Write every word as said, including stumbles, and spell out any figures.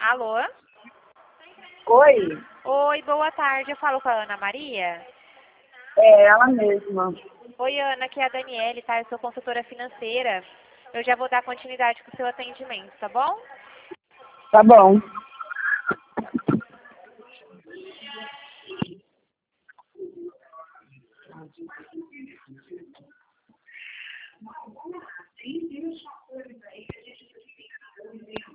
Alô? Oi, Oi, boa tarde. Eu falo com a Ana Maria. é ela mesma. Oi, Ana, aqui é a Daniele, tá? Eu sou consultora financeira. Eu já vou dar continuidade com o seu atendimento, tá bom? Tá bom.